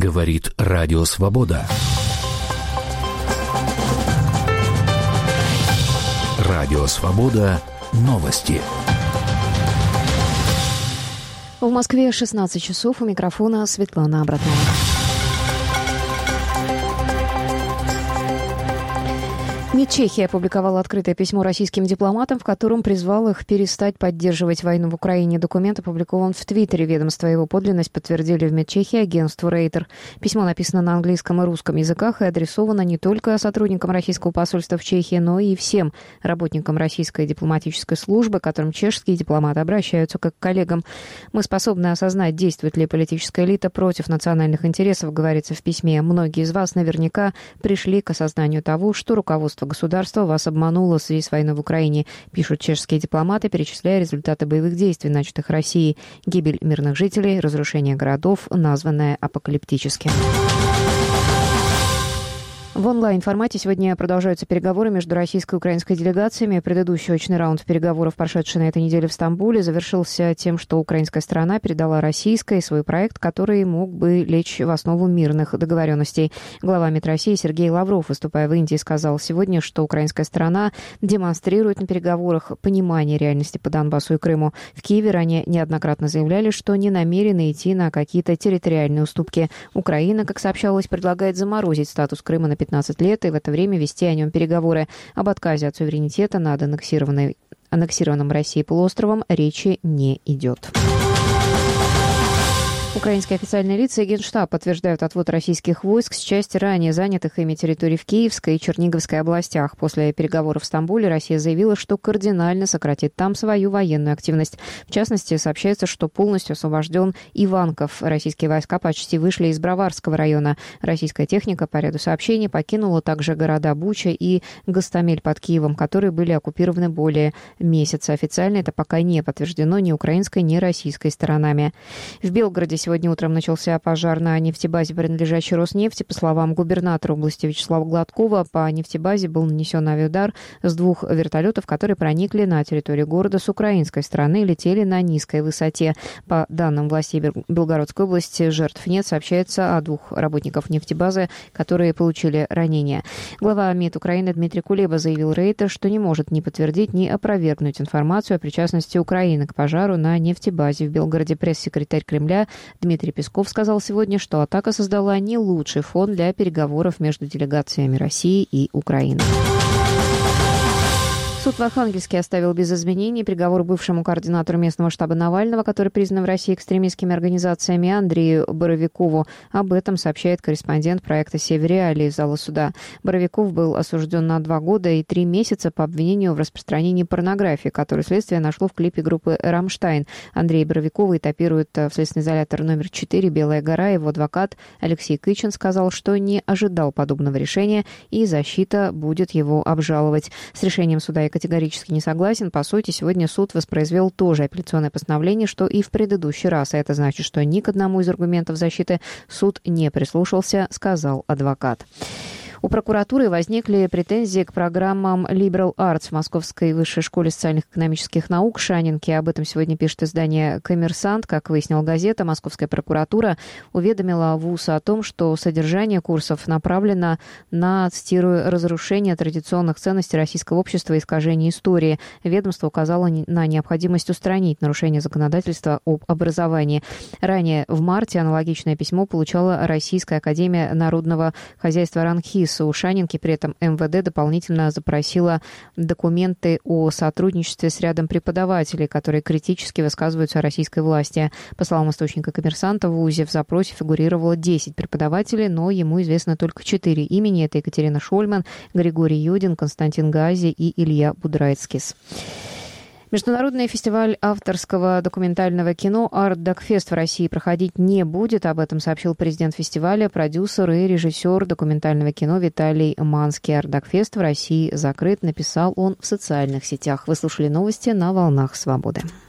Говорит Радио Свобода. Радио Свобода. Новости. В Москве 16 часов. У микрофона Светлана Абратнова. МИД Чехии опубликовала открытое письмо российским дипломатам, в котором призвал их перестать поддерживать войну в Украине. Документ опубликован в Твиттере. Ведомство его подлинность подтвердили в МИД Чехии агентству Рейтер. Письмо написано на английском и русском языках и адресовано не только сотрудникам российского посольства в Чехии, но и всем работникам российской дипломатической службы, к которым чешские дипломаты обращаются как к коллегам. Мы способны осознать, действует ли политическая элита против национальных интересов, говорится в письме. Многие из вас наверняка пришли к осознанию того, что руководство государство вас обмануло в связи с войной в Украине, пишут чешские дипломаты, перечисляя результаты боевых действий, начатых Россией. Гибель мирных жителей, разрушение городов, названное апокалиптическим. В онлайн-формате сегодня продолжаются переговоры между российской и украинской делегациями. Предыдущий очный раунд переговоров, прошедший на этой неделе в Стамбуле, завершился тем, что украинская сторона передала российской свой проект, который мог бы лечь в основу мирных договоренностей. Глава МИД России Сергей Лавров, выступая в Индии, сказал сегодня, что украинская сторона демонстрирует на переговорах понимание реальности по Донбассу и Крыму. В Киеве ранее неоднократно заявляли, что не намерены идти на какие-то территориальные уступки. Украина, как сообщалось, предлагает заморозить статус Крыма на 15 лет и в это время вести о нем переговоры. Об отказе от суверенитета над аннексированным Россией полуостровом речи не идет. Украинские официальные лица и Генштаб подтверждают отвод российских войск с части ранее занятых ими территорий в Киевской и Черниговской областях. После переговоров в Стамбуле Россия заявила, что кардинально сократит там свою военную активность. В частности, сообщается, что полностью освобожден Иванков. Российские войска почти вышли из Броварского района. Российская техника, по ряду сообщений, покинула также города Буча и Гостомель под Киевом, которые были оккупированы более месяца. Официально это пока не подтверждено ни украинской, ни российской сторонами. В Белгороде сегодня утром начался пожар на нефтебазе, принадлежащей Роснефти. По словам губернатора области Вячеслава Гладкова, по нефтебазе был нанесен авиаудар с 2 вертолетов, которые проникли на территорию города с украинской стороны и летели на низкой высоте. По данным властей Белгородской области, жертв нет. Сообщается о 2 работниках нефтебазы, которые получили ранения. Глава МИД Украины Дмитрий Кулеба заявил Рейтер, что не может ни подтвердить, ни опровергнуть информацию о причастности Украины к пожару на нефтебазе в Белгороде. Пресс-секретарь Кремля Дмитрий Песков сказал сегодня, что атака создала не лучший фон для переговоров между делегациями России и Украины. Суд в Архангельске оставил без изменений приговор бывшему координатору местного штаба Навального, который признан в России экстремистскими организациями, Андрею Боровикову. Об этом сообщает корреспондент проекта «Северреалии» из зала суда. Боровиков был осужден на 2 года и 3 месяца по обвинению в распространении порнографии, которую следствие нашло в клипе группы «Рамштайн». Андрея Боровикова этапирует в следственный изолятор номер 4 «Белая гора». Его адвокат Алексей Кычин сказал, что не ожидал подобного решения и защита будет его обжаловать. С решением суда и категорически не согласен. По сути, сегодня суд воспроизвел тоже апелляционное постановление, что и в предыдущий раз. А это значит, что ни к одному из аргументов защиты суд не прислушался, сказал адвокат. У прокуратуры возникли претензии к программам Liberal Arts в Московской высшей школе социально-экономических наук Шанинке. Об этом сегодня пишет издание «Коммерсант». Как выяснила газета, Московская прокуратура уведомила вуз о том, что содержание курсов направлено на, цитирую, «разрушение традиционных ценностей российского общества и искажение истории». Ведомство указало на необходимость устранить нарушение законодательства об образовании. Ранее в марте аналогичное письмо получала Российская академия народного хозяйства РАНХИС. У Шанинки при этом МВД дополнительно запросила документы о сотрудничестве с рядом преподавателей, которые критически высказываются о российской власти. По словам источника «Коммерсанта», в ВУЗе в запросе фигурировало 10 преподавателей, но ему известно только 4 имени. Это Екатерина Шольман, Григорий Юдин, Константин Гази и Илья Будрайцкис. Международный фестиваль авторского документального кино «Арт-Докфест» в России проходить не будет. Об этом сообщил президент фестиваля, продюсер и режиссер документального кино Виталий Манский. «Арт-Докфест» в России закрыт, написал он в социальных сетях. Вы слушали новости на «Волнах Свободы».